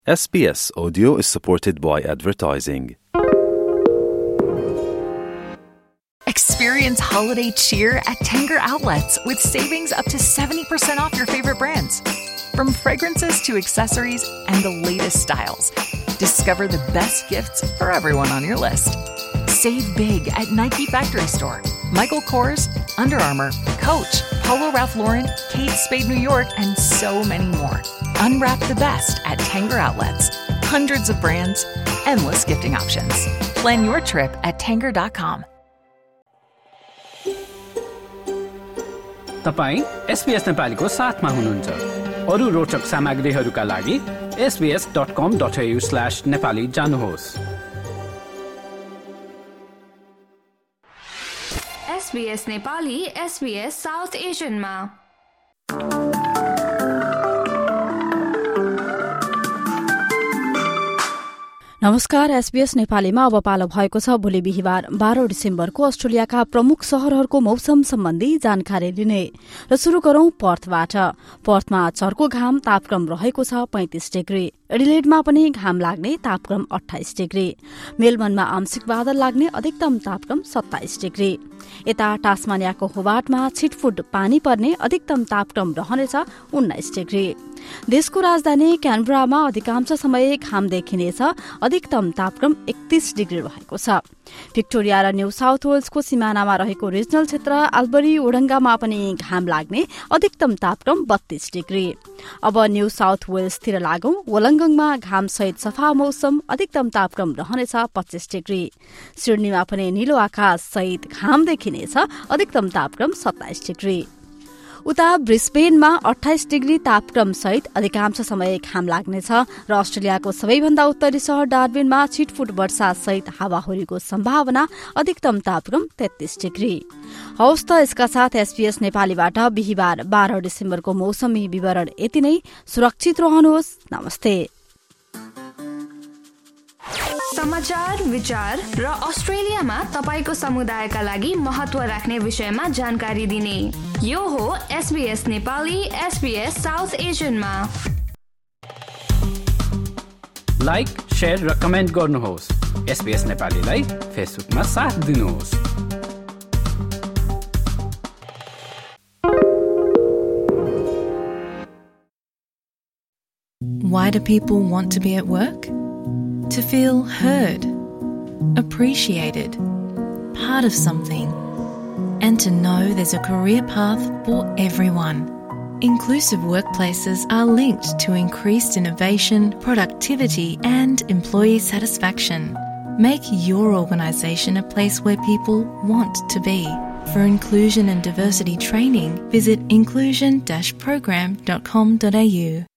SBS Audio is supported by advertising. Experience holiday cheer at Tanger Outlets with savings up to 70% off your favorite brands. From fragrances to accessories and the latest styles, discover the best gifts for everyone on your list. Save big at Nike Factory Store, Michael Kors, Under Armour, Coach, Polo Ralph Lauren, Kate Spade New York, and so many more. Unwrap the best at Tanger Outlets. Hundreds of brands, endless gifting options. Plan your trip at tanger.com. तपाई SBS नेपालीको साथमा हुनुहुन्छ। अरु रोचक सामग्रीहरूका लागि sbs.com.au/nepali जानुहोस्। SBS Nepali SBS south एशियनमा। नमस्कार, SBS नेपालीमा अब पालो भएको छ भोलि बिहीबार 12 डिसेम्बरको अस्ट्रेलियाका प्रमुख शहरहरूको मौसम सम्बन्धी जानकारी लिने। र शुरू गरौं पर्थबाट। पर्थमा चर्को घाम, तापक्रम रहेको छ 35 डिग्री। एडिलेडमा पनि घाम लाग्ने, तापक्रम 28 डिग्री। मेलबर्नमा आंशिक बादल लाग्ने, अधिकतम तापक्रम 27 डिग्री। यता टास्मानियाको होबार्टमा छिटफुट पानी पर्ने, अधिकतम तापक्रम रहनेछ 19 डिग्री। देशको राजधानी क्यानबरामा अधिकांश समय घाम देखिनेछ, अधिकतम तापक्रम 31 डिग्री रहेको छ। भिक्टोरिया र न्यू साउथ वेल्सको सिमानामा रहेको रिजनल क्षेत्र अल्बरी वोडङ्गामा पनि घाम लाग्ने, अधिकतम तापक्रम 32 डिग्री। अब न्यू साउथ वेल्सतिर लागौं। वोलङ्गङमा घाम सहित सफा मौसम, अधिकतम तापक्रम रहनेछ 25 डिग्री। सिडनीमा पनि निलो आकाश सहित घाम देखिनेछ, अधिकतम तापक्रम 27 डिग्री। उता ब्रिस्बेनमा 28 डिग्री तापक्रम सहित अधिकांश समय घाम लाग्नेछ र अस्ट्रेलियाको सबैभन्दा उत्तरी शहर डार्बिनमा छिटफुट वर्षा सहित हावाहुरीको सम्भावना, अधिकतम तापक्रम 33 डिग्री। हवस् त यसका साथ SBS नेपालीबाट बिहीबार 12 डिसेम्बरको मौसमी विवरण यति नै। सुरक्षित रहनुहोस्। नमस्ते। समाचार, विचार र अस्ट्रेलियामा तपाईको समुदायका लागि महत्व राख्ने विषयमा जानकारी दिने यो हो SBS नेपाली SBS साउथ एशियनमा। लाइक, शेयर र कमेन्ट गर्नुहोस्। SBS नेपालीलाई फेसबुकमा साथ दिनुहोस्। Why do people want to be at work? To feel heard, appreciated, part of something, and to know there's a career path for everyone. Inclusive workplaces are linked to increased innovation, productivity, and employee satisfaction. Make your organisation a place where people want to be. For inclusion and diversity training, visit inclusion-program.com.au.